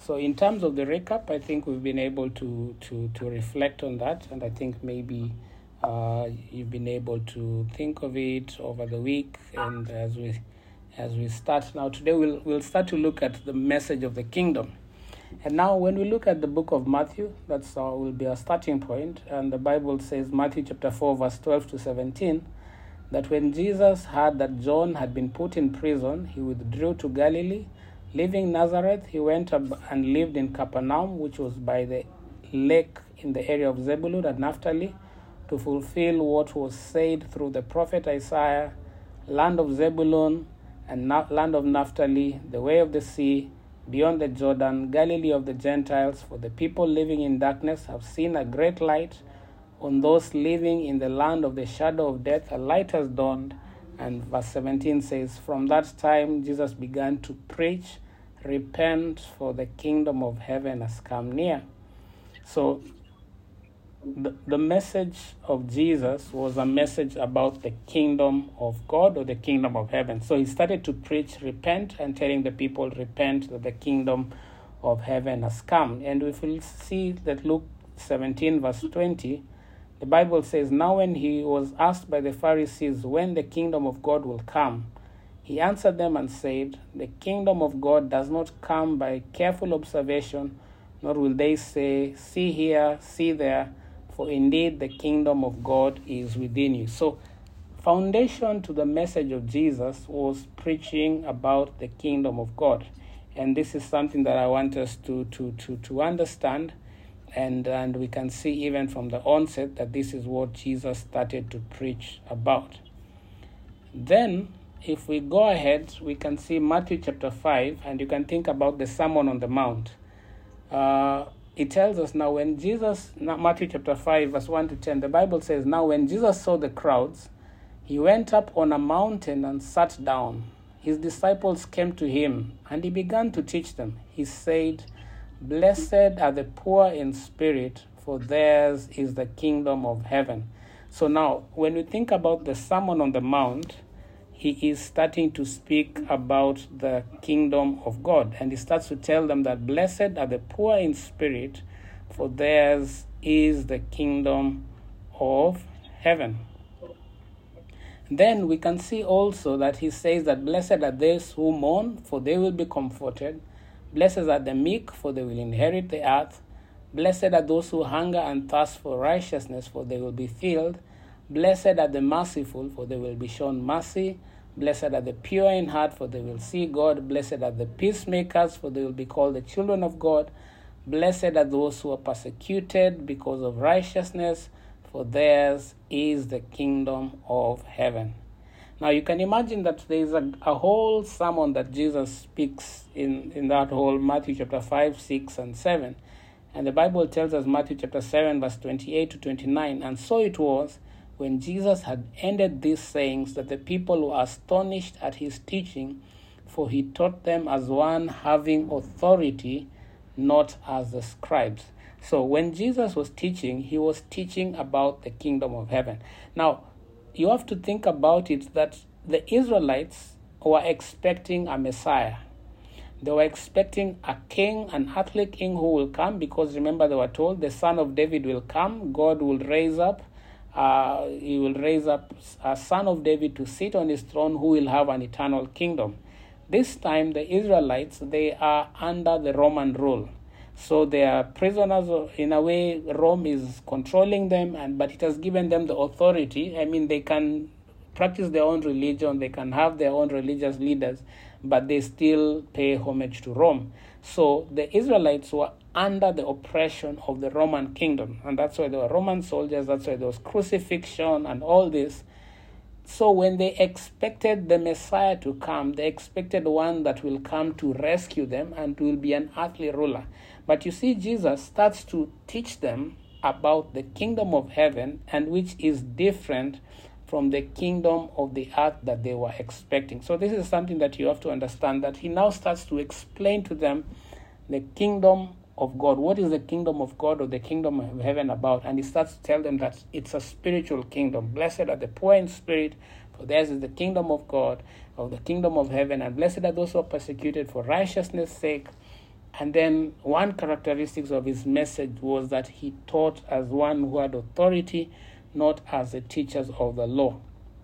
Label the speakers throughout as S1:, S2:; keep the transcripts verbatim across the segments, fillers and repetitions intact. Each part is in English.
S1: So in terms of the recap, I think we've been able to to, to reflect on that, and I think maybe uh, you've been able to think of it over the week. And as we as we start now today, we'll we'll start to look at the message of the kingdom. And now when we look at the book of Matthew, that's our, will be our starting point. And the Bible says, Matthew chapter four, verse twelve to seventeen, that when Jesus heard that John had been put in prison, he withdrew to Galilee. Leaving Nazareth, he went up and lived in Capernaum, which was by the lake in the area of Zebulun and Naphtali, to fulfill what was said through the prophet Isaiah, land of Zebulun and na- land of Naphtali, the way of the sea, beyond the Jordan, Galilee of the Gentiles, for the people living in darkness have seen a great light. On those living in the land of the shadow of death, a light has dawned. And verse seventeen says, from that time Jesus began to preach, repent, for the kingdom of heaven has come near. So the, the message of Jesus was a message about the kingdom of God or the kingdom of heaven. So he started to preach, repent, and telling the people, repent, that the kingdom of heaven has come. And if we see that Luke seventeen, verse twenty, the Bible says, now when he was asked by the Pharisees when the kingdom of God will come, he answered them and said, the kingdom of God does not come by careful observation, nor will they say, see here, see there, for indeed the kingdom of God is within you. So, foundation to the message of Jesus was preaching about the kingdom of God. And this is something that I want us to, to, to, to understand. And, and we can see even from the onset that this is what Jesus started to preach about. Then, if we go ahead, we can see Matthew chapter five, and you can think about the Sermon on the Mount. Uh, it tells us now when Jesus, Matthew chapter five, verse one to ten, the Bible says, now when Jesus saw the crowds, he went up on a mountain and sat down. His disciples came to him, and he began to teach them. He said, blessed are the poor in spirit, for theirs is the kingdom of heaven. So now, when we think about the Sermon on the Mount, he is starting to speak about the kingdom of God. And he starts to tell them that blessed are the poor in spirit, for theirs is the kingdom of heaven. Then we can see also that he says that blessed are those who mourn, for they will be comforted. Blessed are the meek, for they will inherit the earth. Blessed are those who hunger and thirst for righteousness, for they will be filled. Blessed are the merciful, for they will be shown mercy. Blessed are the pure in heart, for they will see God. Blessed are the peacemakers, for they will be called the children of God. Blessed are those who are persecuted because of righteousness, for theirs is the kingdom of heaven. Now you can imagine that there is a, a whole sermon that Jesus speaks in, in that whole Matthew chapter five, six, and seven. And the Bible tells us, Matthew chapter seven, verse twenty-eight to twenty-nine, and so it was, when Jesus had ended these sayings, that the people were astonished at his teaching, for he taught them as one having authority, not as the scribes. So when Jesus was teaching, he was teaching about the kingdom of heaven. Now, you have to think about it that the Israelites were expecting a Messiah. They were expecting a king, an earthly king who will come, because remember they were told the son of David will come, God will raise up, uh, he will raise up a son of David to sit on his throne who will have an eternal kingdom. This time the Israelites, they are under the Roman rule. So they are prisoners. In a way, Rome is controlling them, and but it has given them the authority. I mean, they can practice their own religion, they can have their own religious leaders, but they still pay homage to Rome. So the Israelites were under the oppression of the Roman kingdom, and that's why they were Roman soldiers, that's why there was crucifixion and all this. So when they expected the Messiah to come, they expected one that will come to rescue them and will be an earthly ruler. But you see, Jesus starts to teach them about the kingdom of heaven, and which is different from the kingdom of the earth that they were expecting. So this is something that you have to understand, that he now starts to explain to them the kingdom of God. What is the kingdom of God or the kingdom of heaven about? And he starts to tell them that it's a spiritual kingdom. Blessed are the poor in spirit, for theirs is the kingdom of God, of the kingdom of heaven. And blessed are those who are persecuted for righteousness' sake. And then one characteristic of his message was that he taught as one who had authority, not as the teachers of the law.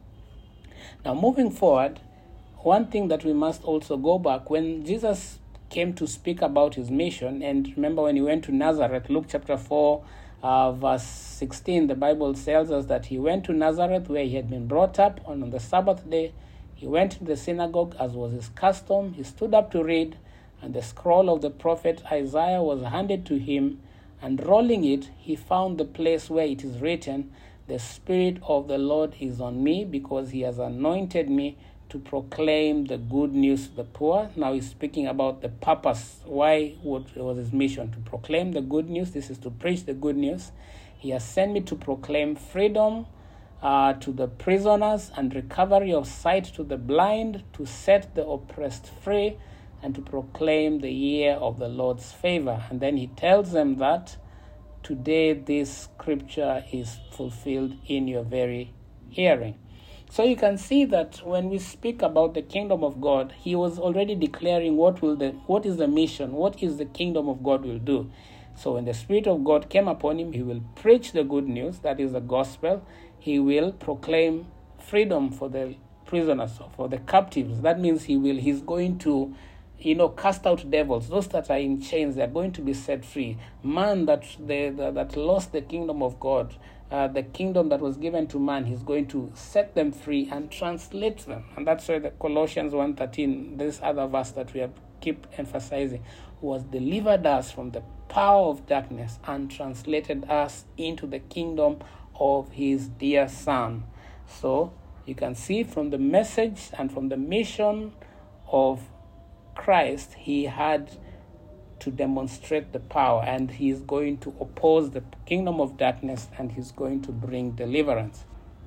S1: Now, moving forward, one thing that we must also go back, when Jesus came to speak about his mission, and remember when he went to Nazareth, Luke chapter four, uh, verse sixteen, the Bible tells us that he went to Nazareth where he had been brought up, and on the Sabbath day, he went to the synagogue as was his custom. He stood up to read, and the scroll of the prophet Isaiah was handed to him, and rolling it, he found the place where it is written, "The Spirit of the Lord is on me, because he has anointed me to proclaim the good news to the poor." Now he's speaking about the purpose, why what was his mission, to proclaim the good news. This is to preach the good news. He has sent me to proclaim freedom uh, to the prisoners and recovery of sight to the blind, to set the oppressed free, and to proclaim the year of the Lord's favor. And then he tells them that today this scripture is fulfilled in your very hearing. So you can see that when we speak about the kingdom of God, he was already declaring what will the what is the mission, what is the kingdom of God will do. So when the Spirit of God came upon him, he will preach the good news, that is the gospel. He will proclaim freedom for the prisoners, for the captives. That means he will he's going to you know, cast out devils. Those that are in chains, they are going to be set free. Man that they, the, that lost the kingdom of God, uh, the kingdom that was given to man, he's going to set them free and translate them. And that's why the Colossians one thirteen, this other verse that we have keep emphasizing, was delivered us from the power of darkness and translated us into the kingdom of his dear Son. So you can see from the message and from the mission of Christ, he had to demonstrate the power, and he is going to oppose the kingdom of darkness, and he's going to bring deliverance.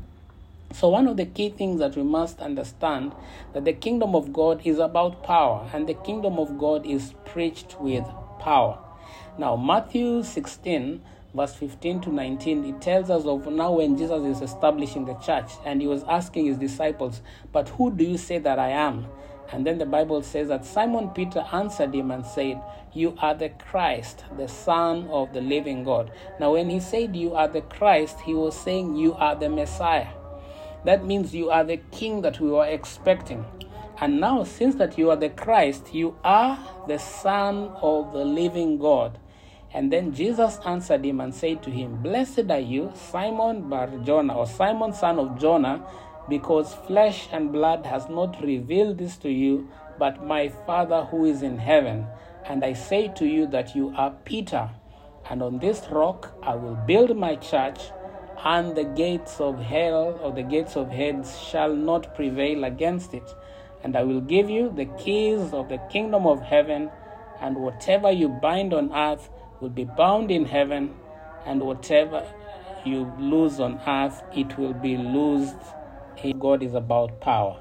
S1: So one of the key things that we must understand, that the kingdom of God is about power, and the kingdom of God is preached with power. Now Matthew sixteen verse fifteen to nineteen, it tells us of now when Jesus is establishing the church, and he was asking his disciples, "But who do you say that I am?" And then the Bible says that Simon Peter answered him and said, "You are the Christ, the Son of the living God." Now when he said you are the Christ, he was saying you are the Messiah. That means you are the king that we were expecting. And now since that you are the Christ, you are the Son of the living God. And then Jesus answered him and said to him, "Blessed are you, Simon Bar-Jonah," or Simon son of Jonah, "because flesh and blood has not revealed this to you, but my Father who is in heaven. And I say to you that you are Peter, and on this rock I will build my church, and the gates of hell or the gates of Hades shall not prevail against it. And I will give you the keys of the kingdom of heaven, and whatever you bind on earth will be bound in heaven, and whatever you loose on earth, it will be loosed." God is about power.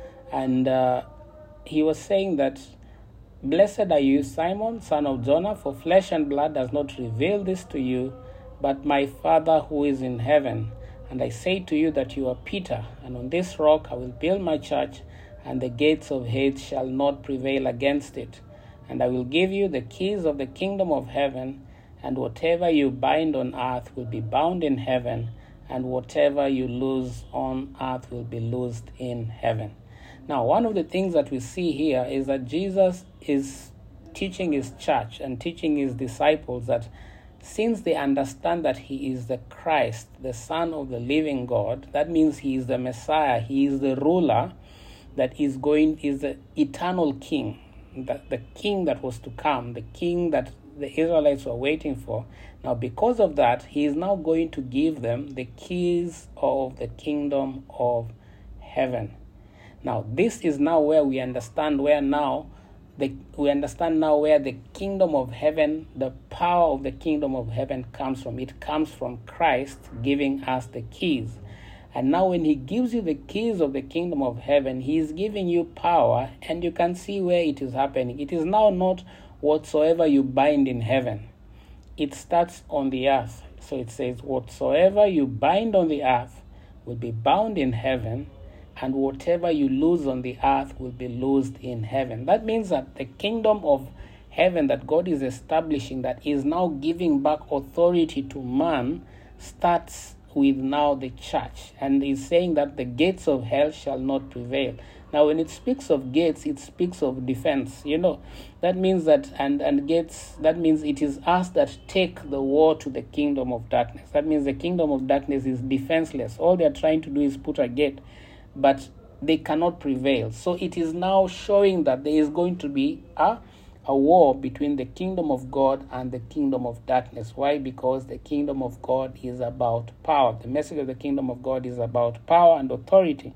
S1: And uh, he was saying that, "Blessed are you, Simon, son of Jonah, for flesh and blood does not reveal this to you, but my Father who is in heaven. And I say to you that you are Peter, and on this rock I will build my church, and the gates of Hades shall not prevail against it. And I will give you the keys of the kingdom of heaven, and whatever you bind on earth will be bound in heaven, and whatever you loose on earth will be loosed in heaven." Now, one of the things that we see here is that Jesus is teaching his church and teaching his disciples that since they understand that he is the Christ, the Son of the living God, that means he is the Messiah, he is the ruler that is going, is the eternal king, the, the king that was to come, the king that the Israelites were waiting for. Now, because of that, he is now going to give them the keys of the kingdom of heaven. Now, this is now where we understand where now the we understand now where the kingdom of heaven, the power of the kingdom of heaven comes from. It comes from Christ giving us the keys. And now when he gives you the keys of the kingdom of heaven, he is giving you power, and you can see where it is happening. It is now not whatsoever you bind in heaven. It starts on the earth. So it says, whatsoever you bind on the earth will be bound in heaven, and whatever you loose on the earth will be loosed in heaven. That means that the kingdom of heaven that God is establishing, that is now giving back authority to man, starts with now the church, and is saying that the gates of hell shall not prevail. Now, when it speaks of gates, it speaks of defense. You know, that means that, and, and gates, that means it is us that take the war to the kingdom of darkness. That means the kingdom of darkness is defenseless. All they're trying to do is put a gate, but they cannot prevail. So it is now showing that there is going to be a, a war between the kingdom of God and the kingdom of darkness. Why? Because the kingdom of God is about power. The message of the kingdom of God is about power and authority.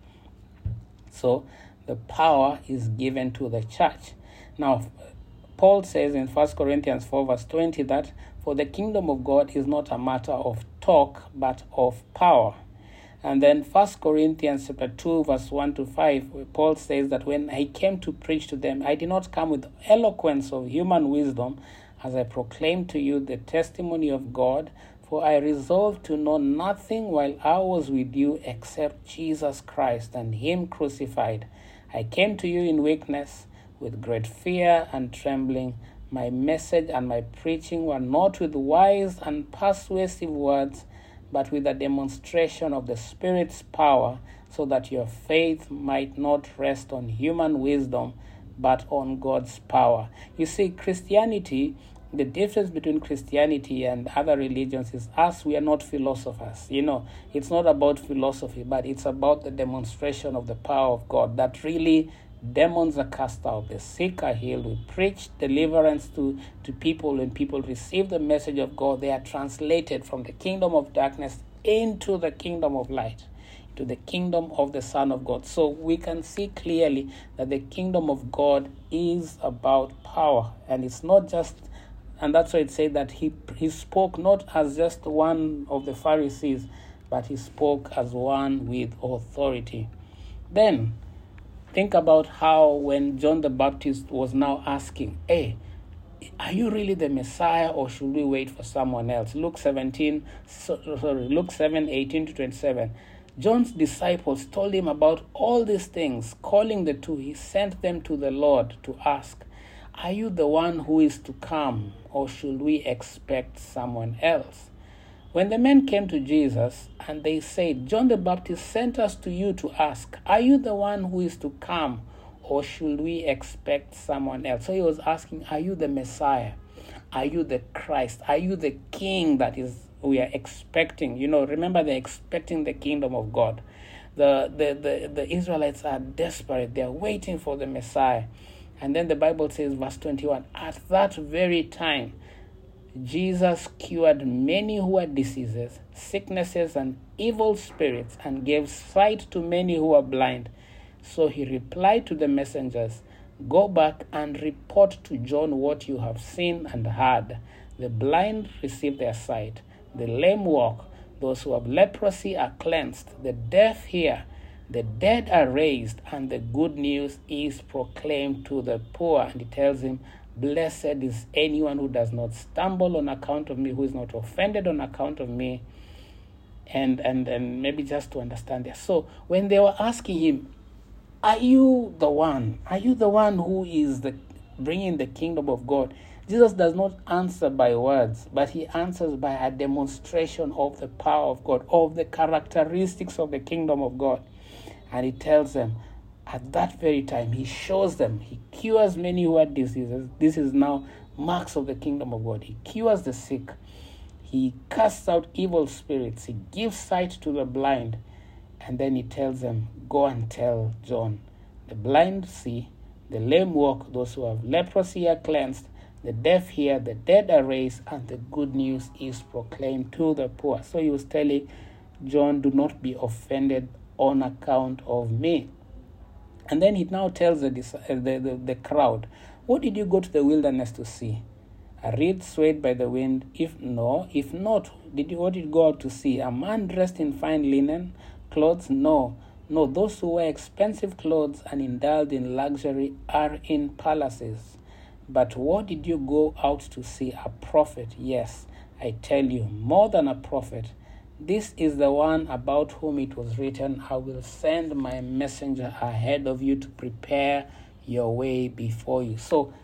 S1: So the power is given to the church. Now, Paul says in First Corinthians four verse twenty that for the kingdom of God is not a matter of talk, but of power. And then First Corinthians chapter two verse one to five, Paul says that when I came to preach to them, I did not come with eloquence of human wisdom, as I proclaimed to you the testimony of God. For I resolved to know nothing while I was with you except Jesus Christ and him crucified. I came to you in weakness, with great fear and trembling. My message and my preaching were not with wise and persuasive words, but with a demonstration of the Spirit's power, so that your faith might not rest on human wisdom, but on God's power. You see, Christianity, the difference between Christianity and other religions is us, we are not philosophers. You know, it's not about philosophy, but it's about the demonstration of the power of God, that really demons are cast out, the sick are healed. We preach deliverance to, to people. When people receive the message of God, they are translated from the kingdom of darkness into the kingdom of light, to the kingdom of the Son of God. So we can see clearly that the kingdom of God is about power, and it's not just. And that's why it said that he he spoke not as just one of the Pharisees, but he spoke as one with authority. Then, think about how when John the Baptist was now asking, hey, are you really the Messiah, or should we wait for someone else? Luke seventeen, sorry, Luke seven, eighteen to twenty-seven. John's disciples told him about all these things. Calling the two, he sent them to the Lord to ask, are you the one who is to come, or should we expect someone else? When the men came to Jesus and they said, John the Baptist sent us to you to ask, are you the one who is to come, or should we expect someone else? So he was asking, are you the Messiah? Are you the Christ? Are you the King that is we are expecting? You know, remember, they're expecting the kingdom of God. The, the, the, the Israelites are desperate. They're waiting for the Messiah. And then the Bible says, verse twenty-one, at that very time, Jesus cured many who had diseases, sicknesses, and evil spirits, and gave sight to many who were blind. So he replied to the messengers, go back and report to John what you have seen and heard. The blind receive their sight, the lame walk, those who have leprosy are cleansed, the deaf hear, the dead are raised, and the good news is proclaimed to the poor. And he tells him, blessed is anyone who does not stumble on account of me, who is not offended on account of me. And and and maybe just to understand this. So when they were asking him, are you the one? Are you the one who is the bringing the kingdom of God? Jesus does not answer by words, but he answers by a demonstration of the power of God, of the characteristics of the kingdom of God. And he tells them, at that very time, he shows them, he cures many who had diseases. This is now marks of the kingdom of God. He cures the sick. He casts out evil spirits. He gives sight to the blind. And then he tells them, go and tell John, the blind see, the lame walk, those who have leprosy are cleansed, the deaf hear, the dead are raised, and the good news is proclaimed to the poor. So he was telling John, do not be offended on account of me. And then he now tells the, the, the, the crowd, what did you go to the wilderness to see? A reed swayed by the wind? If no, if not, did you, what did you go out to see? A man dressed in fine linen clothes? No, no, those who wear expensive clothes and indulge in luxury are in palaces. But what did you go out to see? A prophet? Yes, I tell you, more than a prophet. This is the one about whom it was written, I will send my messenger ahead of you to prepare your way before you. So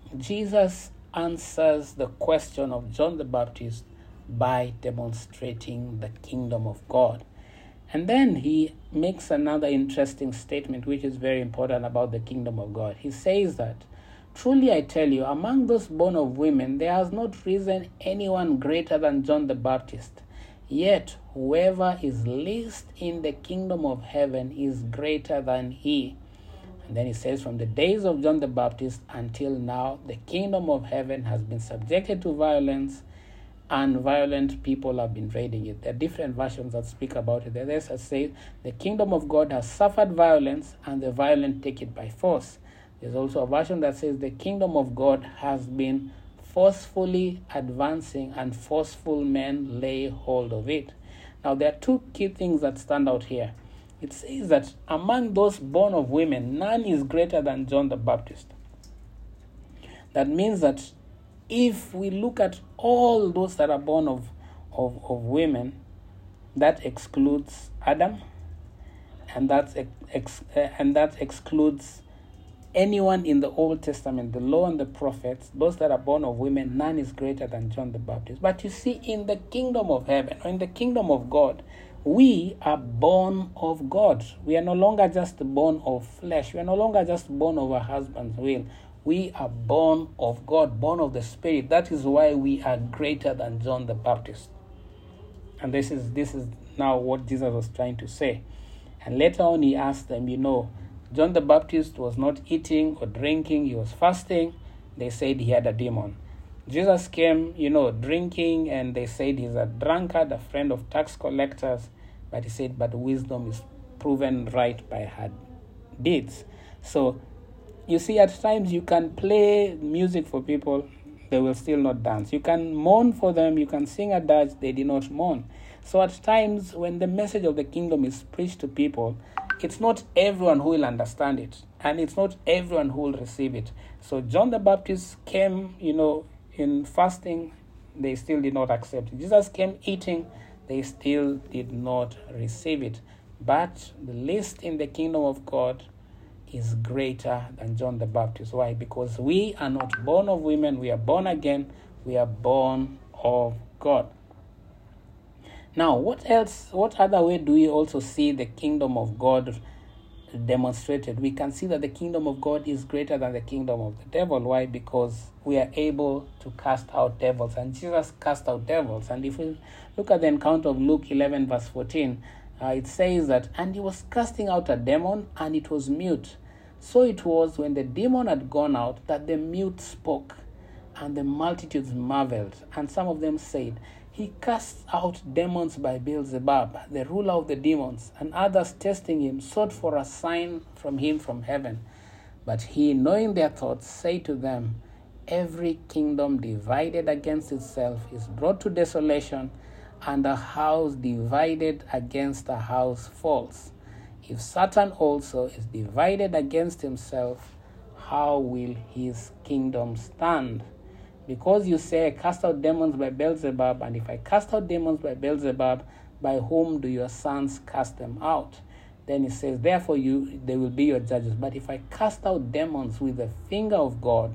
S1: Jesus answers the question of John the Baptist by demonstrating the kingdom of God. And then he makes another interesting statement, which is very important about the kingdom of God. He says that, truly I tell you, among those born of women, there has not risen anyone greater than John the Baptist. Yet whoever is least in the kingdom of heaven is greater than he. And then he says, from the days of John the Baptist until now, the kingdom of heaven has been subjected to violence, and violent people have been raiding it. There are different versions that speak about it. There's that say the kingdom of God has suffered violence, and the violent take it by force. There's also a version that says the kingdom of God has been forcefully advancing, and forceful men lay hold of it. Now, there are two key things that stand out here. It says that among those born of women, none is greater than John the Baptist. That means that if we look at all those that are born of, of, of women, that excludes Adam, and that's ex, uh, and that excludes anyone in the Old Testament, the law and the prophets. Those that are born of women, none is greater than John the Baptist. But you see, in the kingdom of heaven, or in the kingdom of God, we are born of God. We are no longer just born of flesh. We are no longer just born of our husband's will. We are born of God, born of the Spirit. That is why we are greater than John the Baptist. And this is this is now what Jesus was trying to say. And later on he asked them, you know, John the Baptist was not eating or drinking, he was fasting. They said he had a demon. Jesus came, you know, drinking, and they said he's a drunkard, a friend of tax collectors. But he said, but wisdom is proven right by her deeds. So, you see, at times you can play music for people, they will still not dance. You can mourn for them, you can sing a dirge, they did not mourn. So at times when the message of the kingdom is preached to people, it's not everyone who will understand it, and it's not everyone who will receive it. So John the Baptist came, you know, in fasting, they still did not accept it. Jesus came eating, they still did not receive it. But the least in the kingdom of God is greater than John the Baptist. Why? Because we are not born of women, we are born again, we are born of God. Now, what else, what other way do we also see the kingdom of God demonstrated? We can see that the kingdom of God is greater than the kingdom of the devil. Why? Because we are able to cast out devils, and Jesus cast out devils. And if we look at the encounter of Luke eleven verse fourteen, uh, it says that, and he was casting out a demon, and it was mute. So it was when the demon had gone out that the mute spoke, and the multitudes marveled. And some of them said, he casts out demons by Beelzebub, the ruler of the demons. And others, testing him, sought for a sign from him from heaven. But he, knowing their thoughts, said to them, every kingdom divided against itself is brought to desolation, and a house divided against a house falls. If Satan also is divided against himself, how will his kingdom stand? Because you say, I cast out demons by Beelzebub, and if I cast out demons by Beelzebub, by whom do your sons cast them out? Then he says, therefore you they will be your judges. But if I cast out demons with the finger of God,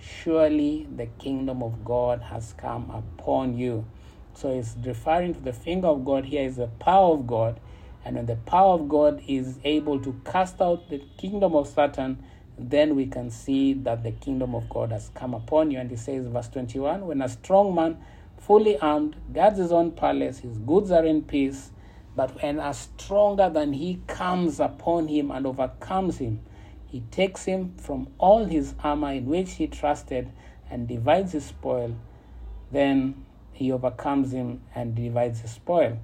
S1: surely the kingdom of God has come upon you. So it's referring to the finger of God here is the power of God. And when the power of God is able to cast out the kingdom of Satan, then we can see that the kingdom of God has come upon you. And he says, verse twenty-one, when a strong man, fully armed, guards his own palace, his goods are in peace. But when a stronger than he comes upon him and overcomes him, he takes him from all his armor in which he trusted and divides his spoil. Then he overcomes him and divides his spoil.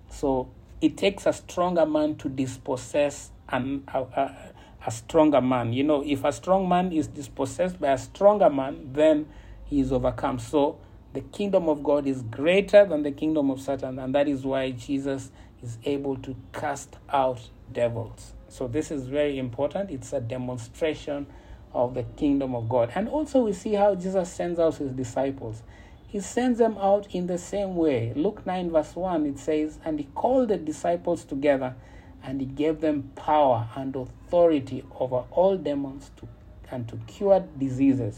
S1: So it takes a stronger man to dispossess an, a, a, a stronger man. You know, if a strong man is dispossessed by a stronger man, then he is overcome. So the kingdom of God is greater than the kingdom of Satan, and that is why Jesus is able to cast out devils. So this is very important. It's a demonstration of the kingdom of God. And also we see how Jesus sends out his disciples. He sends them out in the same way. Luke nine verse one, it says, and he called the disciples together, and he gave them power and authority over all demons to, and to cure diseases.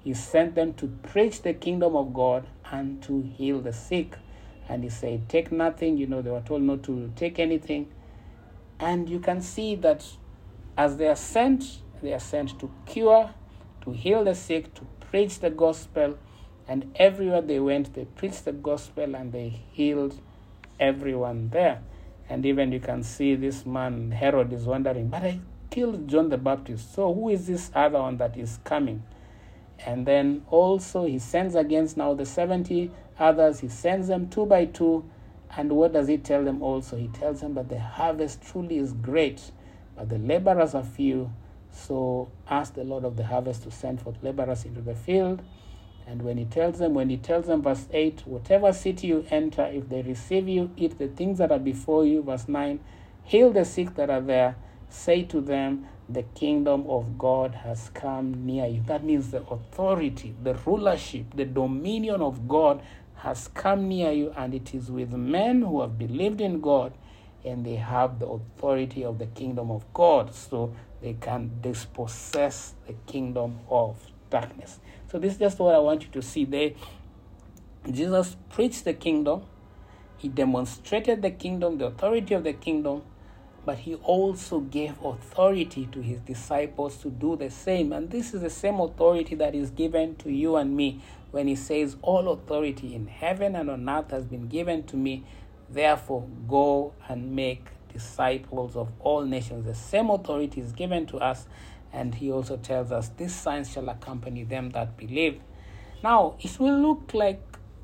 S1: He sent them to preach the kingdom of God and to heal the sick. And he said, take nothing. You know, they were told not to take anything. And you can see that as they are sent, they are sent to cure, to heal the sick, to preach the gospel. And everywhere they went, they preached the gospel and they healed everyone there. And even you can see this man, Herod, is wondering, but I killed John the Baptist. So who is this other one that is coming? And then also he sends against now the seventy others. He sends them two by two. And what does he tell them also? He tells them that the harvest truly is great, but the laborers are few. So ask the Lord of the harvest to send forth laborers into the field. And when he tells them, when he tells them, verse eight, whatever city you enter, if they receive you, eat the things that are before you. Verse nine, heal the sick that are there. Say to them, the kingdom of God has come near you. That means the authority, the rulership, the dominion of God has come near you, and it is with men who have believed in God, and they have the authority of the kingdom of God, so they can dispossess the kingdom of darkness. So this is just what I want you to see there. Jesus preached the kingdom. He demonstrated the kingdom, the authority of the kingdom, but he also gave authority to his disciples to do the same. And this is the same authority that is given to you and me when he says, all authority in heaven and on earth has been given to me. Therefore, go and make disciples of all nations. The same authority is given to us. And he also tells us, these signs shall accompany them that believe. Now, it will look like,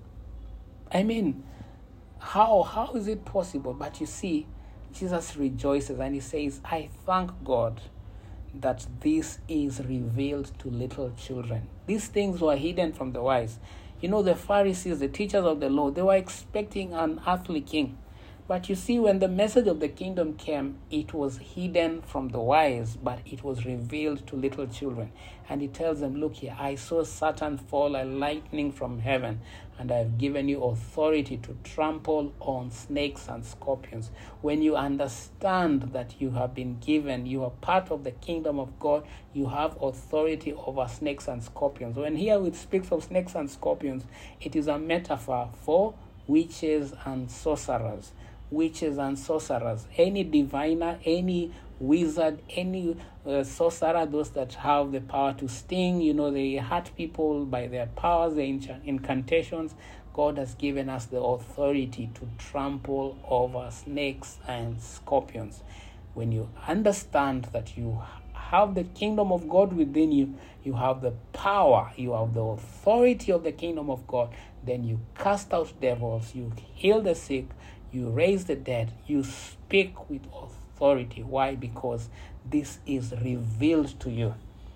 S1: I mean, how how is it possible? But you see, Jesus rejoices and he says, I thank God that this is revealed to little children. These things were hidden from the wise. You know, the Pharisees, the teachers of the law, they were expecting an earthly king. But you see, when the message of the kingdom came, it was hidden from the wise, but it was revealed to little children. And he tells them, look here, I saw Satan fall like lightning from heaven, and I have given you authority to trample on snakes and scorpions. When you understand that you have been given, you are part of the kingdom of God, you have authority over snakes and scorpions. When here it speaks of snakes and scorpions, it is a metaphor for witches and sorcerers. Witches and sorcerers, any diviner, any wizard, any uh, sorcerer, those that have the power to sting, you know, they hurt people by their powers, their incantations. God has given us the authority to trample over snakes and scorpions. When you understand that you have the kingdom of God within you, you have the power, you have the authority of the kingdom of God, then you cast out devils, you heal the sick, you raise the dead, you speak with authority. Why? Because this is revealed to you.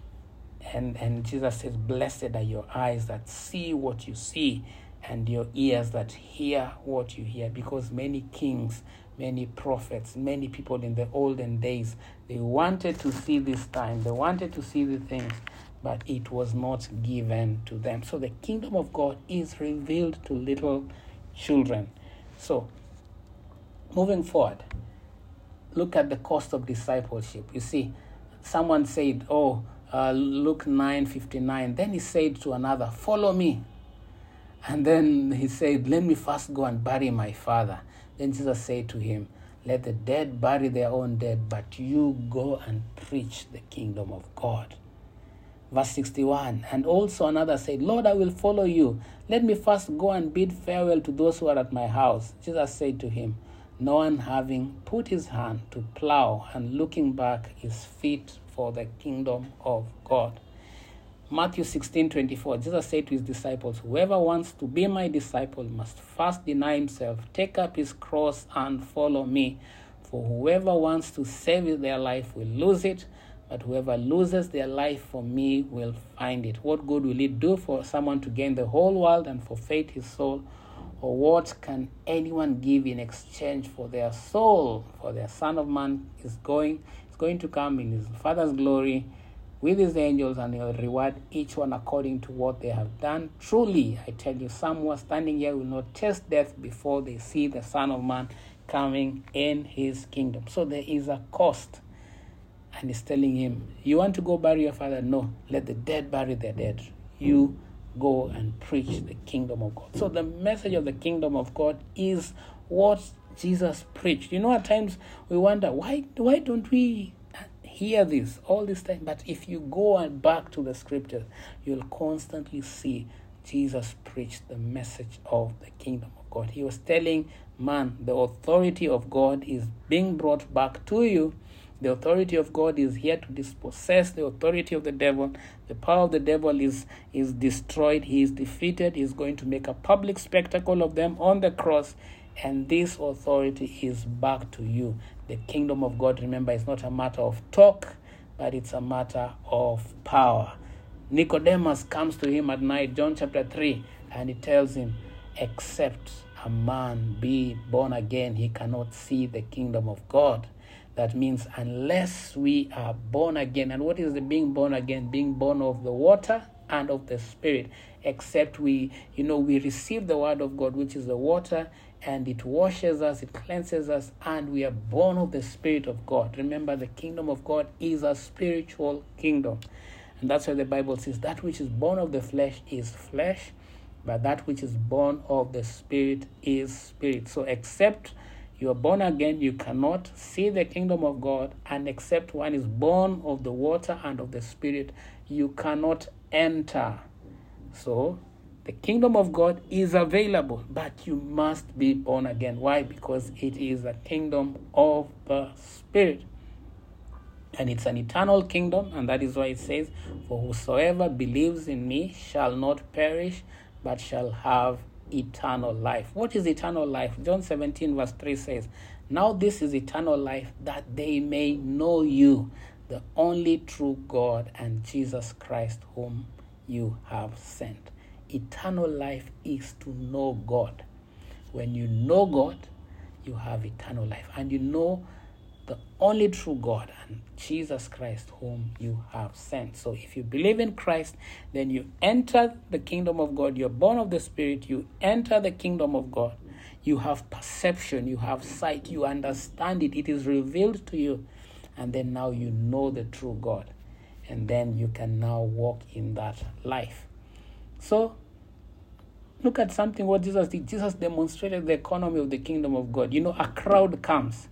S1: And, and Jesus says, blessed are your eyes that see what you see, and your ears that hear what you hear. Because many kings, many prophets, many people in the olden days, they wanted to see this time, they wanted to see the things, but it was not given to them. So the kingdom of God is revealed to little children. So, moving forward, look at the cost of discipleship. You see, someone said, oh, uh, Luke nine fifty-nine. Then he said to another, follow me. And then he said, let me first go and bury my father. Then Jesus said to him, let the dead bury their own dead, but you go and preach the kingdom of God. Verse sixty-one, and also another said, Lord, I will follow you. Let me first go and bid farewell to those who are at my house. Jesus said to him, no one having put his hand to plow and looking back is fit for the kingdom of God. Matthew sixteen twenty-four, Jesus said to his disciples, whoever wants to be my disciple must first deny himself, take up his cross and follow me. For whoever wants to save their life will lose it, but whoever loses their life for me will find it. What good will it do for someone to gain the whole world and forfeit his soul? Or what can anyone give in exchange for their soul? For the Son of Man is going, is going to come in his Father's glory with his angels, and he will reward each one according to what they have done. Truly, I tell you, some who are standing here will not taste death before they see the Son of Man coming in his kingdom. So there is a cost. And he's telling him, you want to go bury your father? No, let the dead bury their dead. you go and preach the kingdom of God. So the message of the kingdom of God is what Jesus preached. You know, at times we wonder, why why don't we hear this all this time? But if you go back to the scriptures, you'll constantly see Jesus preached the message of the kingdom of God. He was telling man, the authority of God is being brought back to you. The authority of God is here to dispossess the authority of the devil. The power of the devil is, is destroyed. He is defeated. He is going to make a public spectacle of them on the cross. And this authority is back to you. The kingdom of God, remember, is not a matter of talk, but it's a matter of power. Nicodemus comes to him at night, John chapter three, and he tells him, except a man be born again, he cannot see the kingdom of God. That means unless we are born again. And what is the being born again? Being born of the water and of the Spirit. Except we, you know, we receive the word of God, which is the water, and it washes us, it cleanses us, and we are born of the Spirit of God. Remember, the kingdom of God is a spiritual kingdom. And that's why the Bible says that which is born of the flesh is flesh, but that which is born of the Spirit is spirit. So except you are born again, you cannot see the kingdom of God, and except one is born of the water and of the Spirit, you cannot enter. So the kingdom of God is available, but you must be born again. Why? Because it is a kingdom of the Spirit. And it's an eternal kingdom, and that is why it says, for whosoever believes in me shall not perish, but shall have eternal life. What is eternal life? John seventeen verse three says, now this is eternal life, that they may know you, the only true God, and Jesus Christ whom you have sent. Eternal life is to know God. When you know God, you have eternal life, and you know the only true God and Jesus Christ whom you have sent. So if you believe in Christ, then you enter the kingdom of God. You're born of the Spirit. You enter the kingdom of God. You have perception. You have sight. You understand it. It is revealed to you. And then now you know the true God. And then you can now walk in that life. So look at something what Jesus did. Jesus demonstrated the economy of the kingdom of God. You know, a crowd comes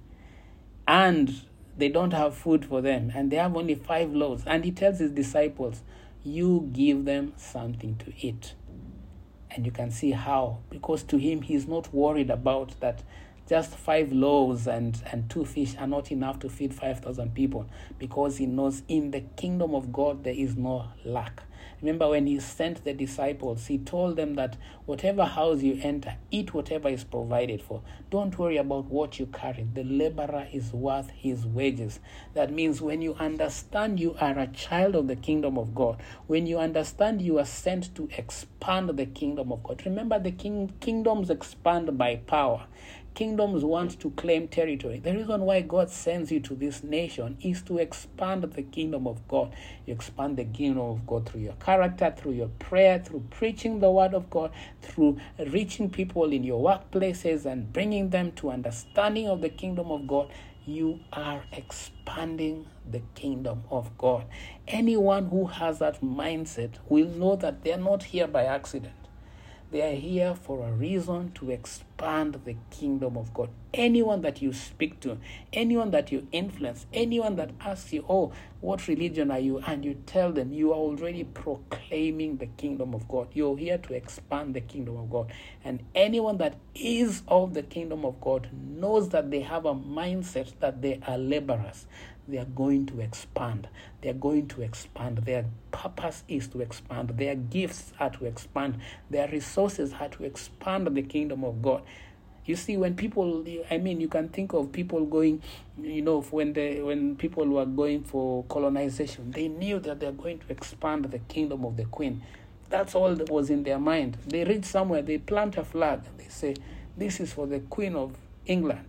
S1: and they don't have food for them, and they have only five loaves. And he tells his disciples, you give them something to eat. And you can see how, because to him, he's not worried about that just five loaves and, and two fish are not enough to feed five thousand people, because he knows in the kingdom of God there is no lack. Remember when he sent the disciples, he told them that whatever house you enter, eat whatever is provided for. Don't worry about what you carry. The laborer is worth his wages. That means when you understand you are a child of the kingdom of God, when you understand you are sent to expand the kingdom of God. Remember, the king, kingdoms expand by power. Kingdoms want to claim territory. The reason why God sends you to this nation is to expand the kingdom of God. You expand the kingdom of God through your character, through your prayer, through preaching the word of God, through reaching people in your workplaces and bringing them to understanding of the kingdom of God. You are expanding the kingdom of God. Anyone who has that mindset will know that they are not here by accident. They are here for a reason, to expand the kingdom of God. Anyone that you speak to, anyone that you influence, anyone that asks you, oh, what religion are you? And you tell them you are already proclaiming the kingdom of God. You're here to expand the kingdom of God. And anyone that is of the kingdom of God knows that they have a mindset that they are laborers. They are going to expand. They are going to expand. Their purpose is to expand. Their gifts are to expand. Their resources are to expand the kingdom of God. You see, when people, I mean, you can think of people going, you know, when they, when people were going for colonization, they knew that they're going to expand the kingdom of the Queen. That's all that was in their mind. They reach somewhere, they plant a flag, and they say, this is for the Queen of England.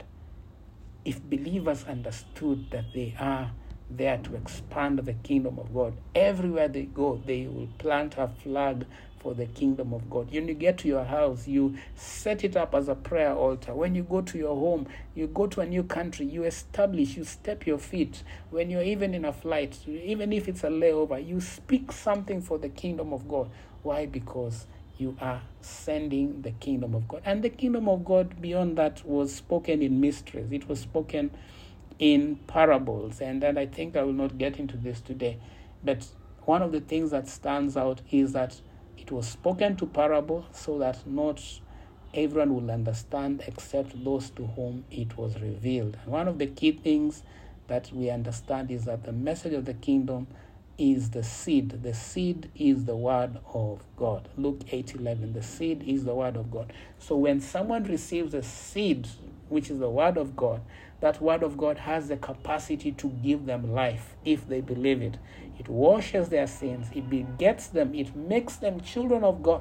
S1: If believers understood that they are there to expand the kingdom of God, everywhere they go, they will plant a flag for the kingdom of God. When you get to your house, you set it up as a prayer altar. When you go to your home, you go to a new country, you establish, you step your feet. When you're even in a flight, even if it's a layover, you speak something for the kingdom of God. Why? Because you are sending the kingdom of God. And the kingdom of God beyond that was spoken in mysteries. It was spoken in parables. And then I think I will not get into this today. But one of the things that stands out is that it was spoken to parable so that not everyone will understand except those to whom it was revealed. And one of the key things that we understand is that the message of the kingdom is the seed. The seed is the word of God. Luke eight eleven. The seed is the word of God. So when someone receives a seed, which is the word of God, that word of God has the capacity to give them life if they believe it. It washes their sins. It begets them. It makes them children of God.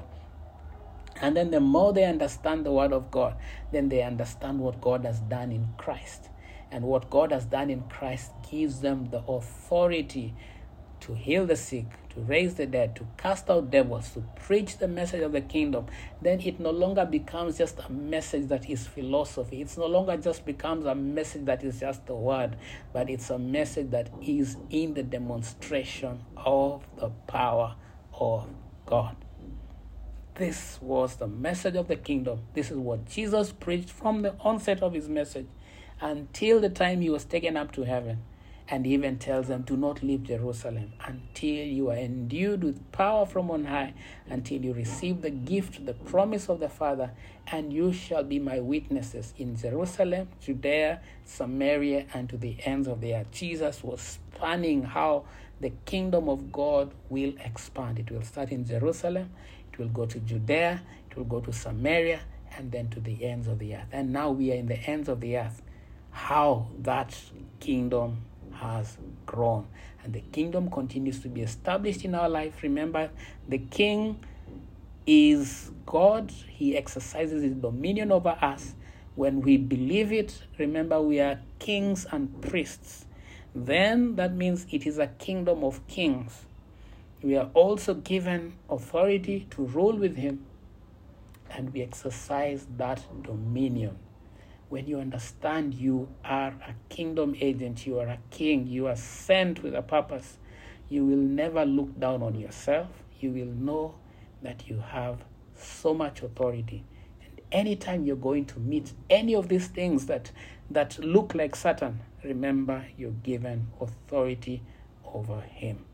S1: And then the more they understand the word of God, then they understand what God has done in Christ. And what God has done in Christ gives them the authority to heal the sick, to raise the dead, to cast out devils, to preach the message of the kingdom. Then it no longer becomes just a message that is philosophy. It's no longer just becomes a message that is just a word, but it's a message that is in the demonstration of the power of God. This was the message of the kingdom. This is what Jesus preached from the onset of his message until the time he was taken up to heaven. And he even tells them, do not leave Jerusalem until you are endued with power from on high, until you receive the gift, the promise of the Father, and you shall be my witnesses in Jerusalem, Judea, Samaria, and to the ends of the earth. Jesus was spanning how the kingdom of God will expand. It will start in Jerusalem, it will go to Judea, it will go to Samaria, and then to the ends of the earth. And now we are in the ends of the earth. How that kingdom has grown, and the kingdom continues to be established in our life. Remember, the king is God. He exercises his dominion over us. When we believe it, remember, we are kings and priests. Then that means it is a kingdom of kings. We are also given authority to rule with him, and we exercise that dominion. When you understand you are a kingdom agent, you are a king, you are sent with a purpose, you will never look down on yourself. You will know that you have so much authority. And anytime you're going to meet any of these things that, that look like Satan, remember you're given authority over him.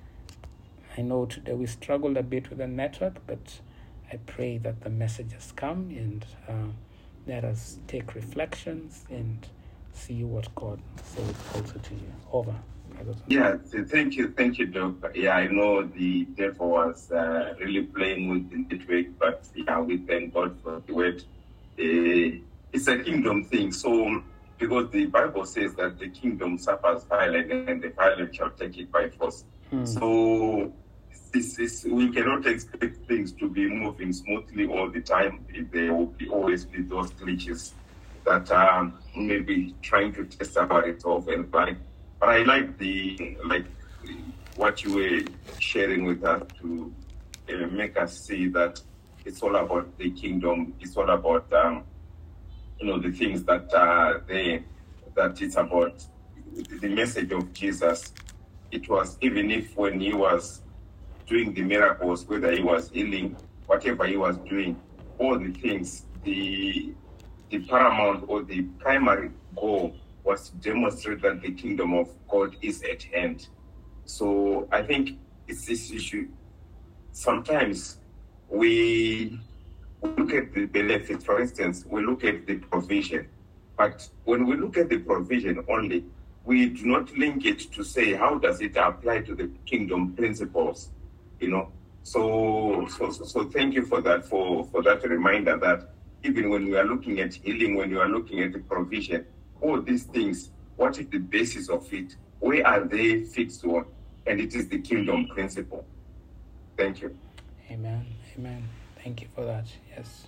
S1: I know today we struggled a bit with the network, but I pray that the message has come, and uh, let us take reflections and see what God says also to you. Over.
S2: Yeah, thank you, thank you, Doctor. Yeah, I know the devil was uh, really playing with the network, but yeah, we thank God for the word. Uh, it's a kingdom thing. So, because the Bible says that the kingdom suffers violence, and the violent shall take it by force. Hmm. So, this is, we cannot expect things to be moving smoothly all the time. There will be always be those glitches that are maybe trying to test our resolve and like. But I like the like what you were sharing with us to uh, make us see that it's all about the kingdom. It's all about um, you know the things that are there. That it's about the message of Jesus. It was even if when he was doing the miracles, whether he was healing, whatever he was doing, all the things, the the paramount or the primary goal was to demonstrate that the kingdom of God is at hand. So I think it's this issue. Sometimes we look at the benefits, for instance, we look at the provision. But when we look at the provision only, we do not link it to say, how does it apply to the kingdom principles? You know, so so so thank you for that, for, for that reminder that even when we are looking at healing, when you are looking at the provision, all these things, what is the basis of it? Where are they fixed on? And it is the kingdom principle. Thank you.
S1: Amen. Amen. Thank you for that. Yes.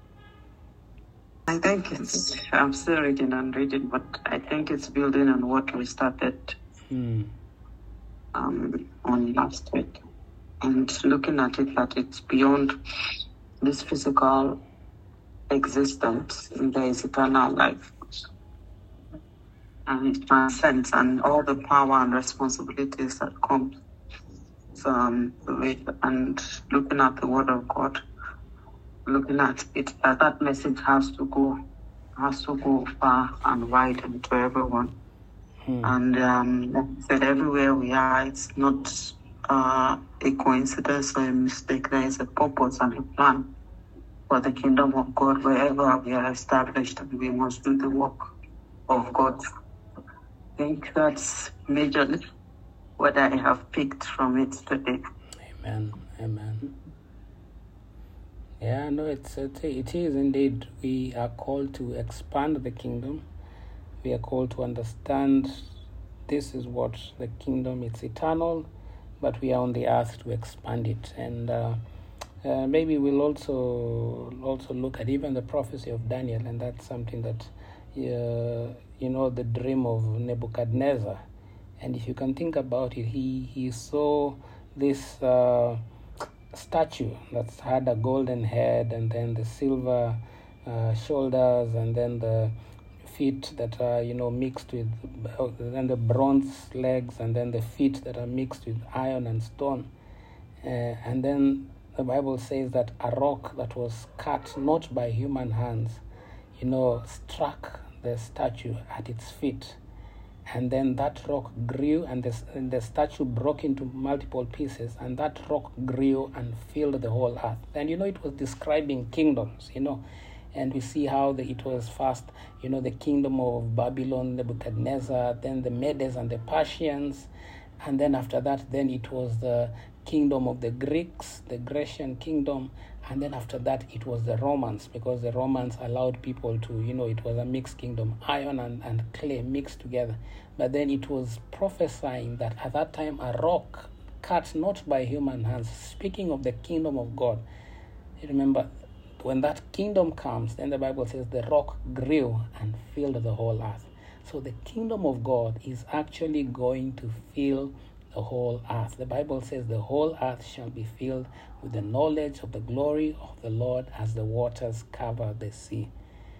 S3: I think it's, I'm still reading and reading, but I think it's building on what we started hmm. um, on last week. and looking at it that it's beyond this physical existence, and there is eternal life. And it transcends, and all the power and responsibilities that come um, with, and looking at the Word of God, looking at it, that that message has to go, has to go far and wide and to everyone. Hmm. And um, like I said, everywhere we are, it's not uh, a coincidence or a mistake. There is a purpose and a plan for the kingdom of God. Wherever we are established, and we must do the work of God. I think that's majorly what I have picked from it today.
S1: Amen. Amen. Yeah, no, it's, it's it is indeed. We are called to expand the kingdom. We are called to understand this is what the kingdom, it's eternal, but we are on the earth to expand it. And uh, uh, maybe we'll also also look at even the prophecy of Daniel, and that's something that, uh, you know, the dream of Nebuchadnezzar. And if you can think about it, he, he saw this uh, statue that's had a golden head, and then the silver uh, shoulders, and then the feet that are, you know, mixed with, uh, then the bronze legs, and then the feet that are mixed with iron and stone. Uh, and then the Bible says that a rock that was cut not by human hands, you know, struck the statue at its feet. And then that rock grew, and the, and the statue broke into multiple pieces, and that rock grew and filled the whole earth. And, you know, it was describing kingdoms, you know, and we see how the, it was first, you know, the kingdom of Babylon, Nebuchadnezzar, then the Medes and the Persians, and then after that, then it was the kingdom of the Greeks, the Grecian kingdom, and then after that, it was the Romans, because the Romans allowed people to, you know, it was a mixed kingdom, iron and, and clay mixed together. But then it was prophesying that at that time, a rock cut not by human hands, speaking of the kingdom of God. You remember, when that kingdom comes, then the Bible says the rock grew and filled the whole earth. So the kingdom of God is actually going to fill the whole earth. The Bible says the whole earth shall be filled with the knowledge of the glory of the Lord as the waters cover the sea.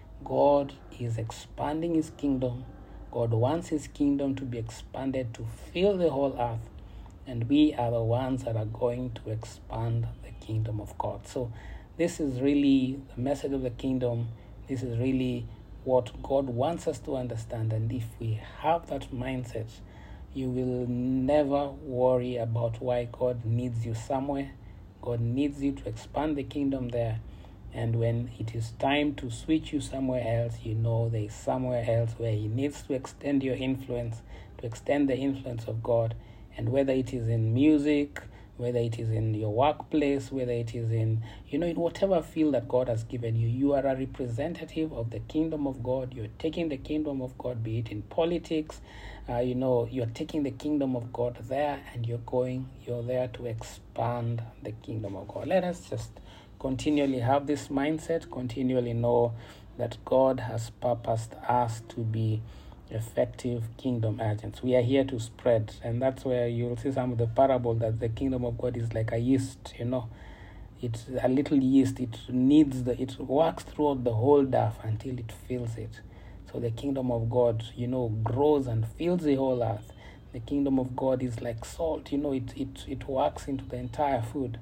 S1: God is expanding his kingdom. God wants his kingdom to be expanded to fill the whole earth. And we are the ones that are going to expand the kingdom of God. So this is really the message of the kingdom. This is really what God wants us to understand. And if we have that mindset, you will never worry about why God needs you somewhere. God needs you to expand the kingdom there. And when it is time to switch you somewhere else, you know there is somewhere else where he needs to extend your influence, to extend the influence of God. And whether it is in music, whether it is in your workplace, whether it is in, you know, in whatever field that God has given you, you are a representative of the kingdom of God. You're taking the kingdom of God, be it in politics, uh, you know, you're taking the kingdom of God there, and you're going, you're there to expand the kingdom of God. Let us just continually have this mindset, continually know that God has purposed us to be effective kingdom agents. We are here to spread, and that's where you'll see some of the parable that the kingdom of God is like a yeast, you know. It's a little yeast. It needs the, it works throughout the whole dough until it fills it. So the kingdom of God, you know, grows and fills the whole earth. The kingdom of God is like salt, you know, it it, it works into the entire food.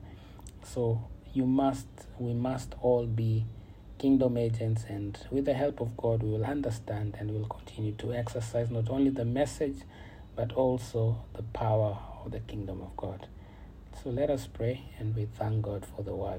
S1: So you must, we must all be kingdom agents, and with the help of God, we will understand and we will continue to exercise not only the message, but also the power of the kingdom of God. So let us pray, and we thank God for the word.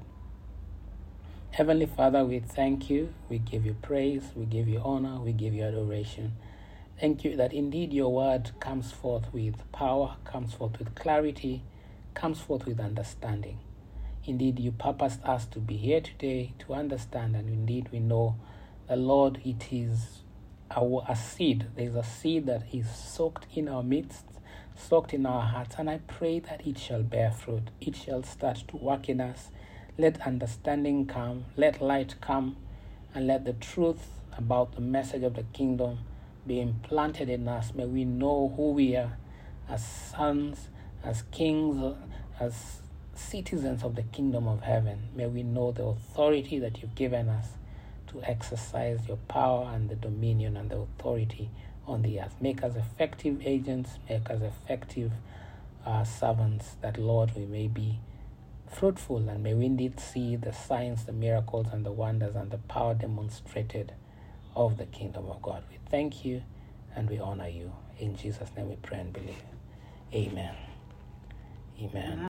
S1: Heavenly Father, we thank you, we give you praise, we give you honor, we give you adoration. Thank you that indeed your word comes forth with power, comes forth with clarity, comes forth with understanding. Indeed, you purposed us to be here today to understand, and indeed we know the Lord, it is a, a seed. There is a seed that is soaked in our midst, soaked in our hearts, and I pray that it shall bear fruit. It shall start to work in us. Let understanding come, let light come, and let the truth about the message of the kingdom be implanted in us. May we know who we are as sons, as kings, as citizens of the kingdom of heaven, may we know the authority that you've given us to exercise your power and the dominion and the authority on the earth. Make us effective agents, make us effective uh, servants, that, Lord, we may be fruitful, and may we indeed see the signs, the miracles, and the wonders and the power demonstrated of the kingdom of God. We thank you and we honor you. In Jesus' name we pray and believe. Amen. Amen.